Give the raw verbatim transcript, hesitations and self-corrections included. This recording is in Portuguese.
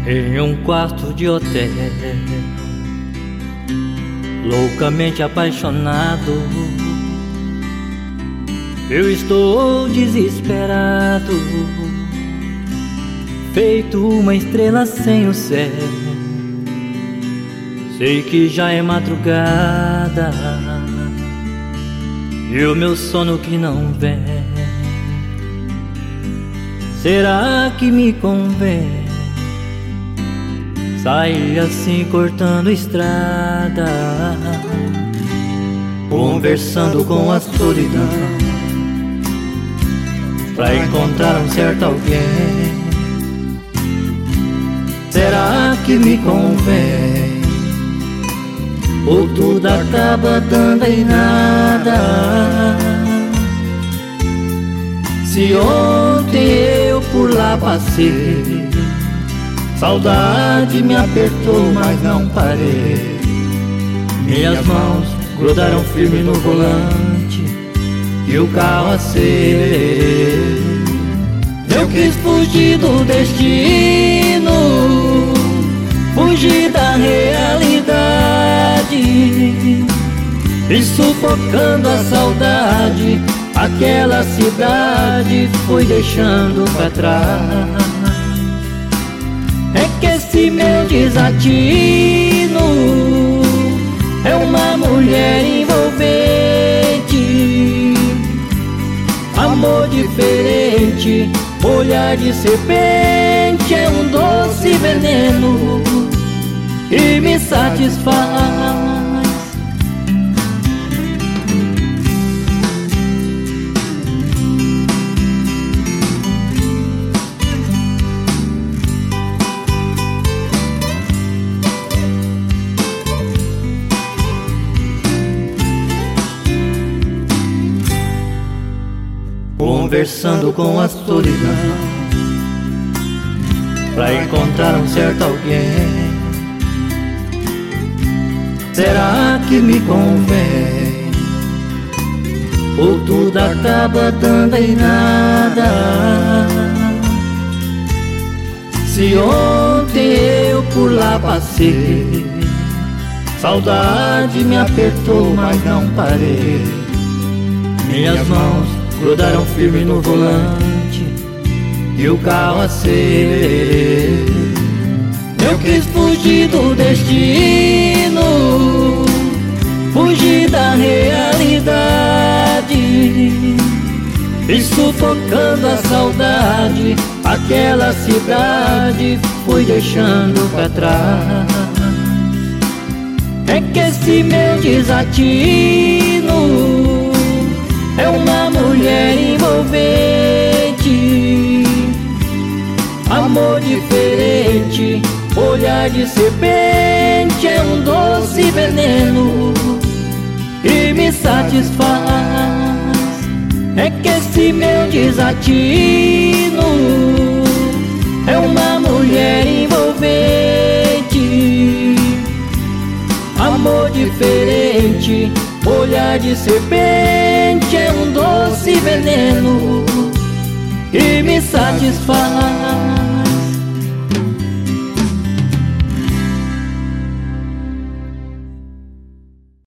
Em um quarto de hotel, loucamente apaixonado, eu estou desesperado, feito uma estrela sem o céu. Sei que já é madrugada e o meu sono que não vem. Será que me convém sair assim cortando estrada, conversando com a solidão, pra encontrar um certo alguém? Será que me convém? Ou tudo acaba dando em nada? Se ontem eu por lá passei, saudade me apertou, mas não parei. Minhas mãos grudaram firme no volante e o carro acelerei. Eu quis fugir do destino, fugir da realidade, e sufocando a saudade, aquela cidade fui deixando pra trás. É que esse meu desatino é uma mulher envolvente, amor diferente, olhar de serpente, é um doce veneno que me satisfaz. Conversando com a solidão, pra encontrar um certo alguém. Será que me convém? Ou tudo acaba dando em nada? Se ontem eu por lá passei, saudade me apertou, mas não parei. Minhas mãos grudaram firme no volante e o carro acelerei. Eu quis fugir do destino, fugir da realidade, e sufocando a saudade, aquela cidade fui deixando pra trás. É que esse meu desatino é uma mulher envolvente, amor diferente, olhar de serpente, é um doce veneno que me satisfaz. É que esse meu desatino é uma mulher envolvente, amor diferente, olhar de serpente, é um doce veneno que me satisfaz.